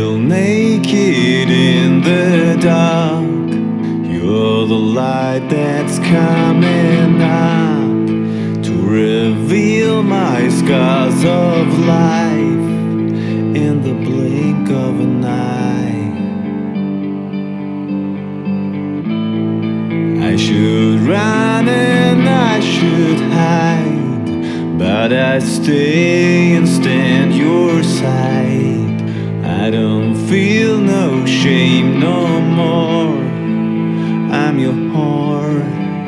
feel naked in the dark. You're the light that's coming up to reveal my scars of life in the blink of an eye. I should run and I should hide, but I stay and stand your side. I don't feel no shame no more. I'm your whore.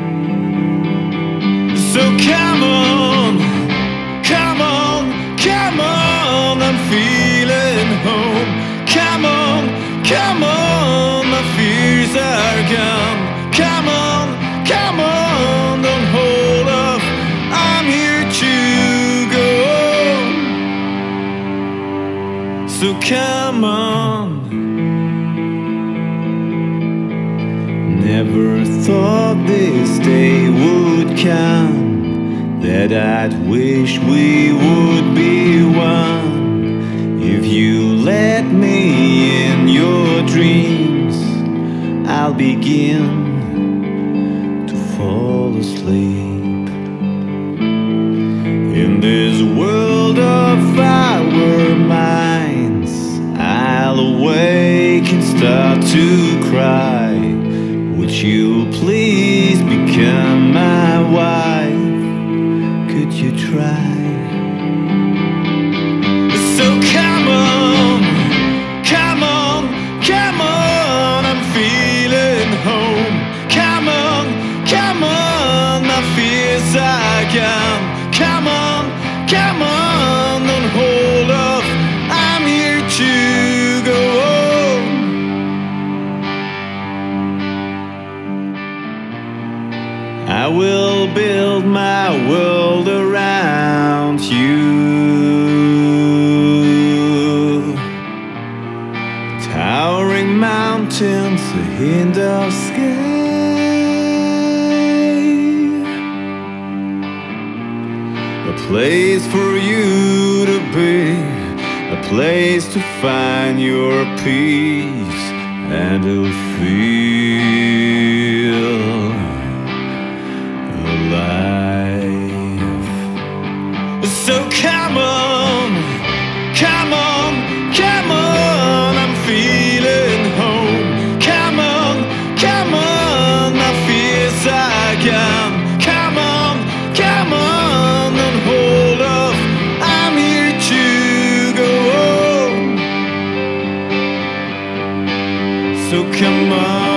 So come on, come on, come on, I'm feeling home. Come on, come on, my fears are gone. Come on, come on, don't hold off, I'm here to go home. So come on. Never thought this day would come, that I'd wish we would be one. If you let me in your dreams, I'll begin to fall asleep. In this world of our minds, I'll awake and start to cry. Would you please become my wife? Could you try? So come on, come on, come on, I'm feeling home. Come on, come on, my fears are gone. Come on, come on, don't hold off, I'm here to go home. I will build my world around you. Towering mountains, a hint of sky. A place for you to be, a place to find your peace and to feel alive. So come on, come on, come on, I'm feeling home. Come on, come on, my fears are gone. Come on, come on, don't hold off, I'm here to go home. So come on.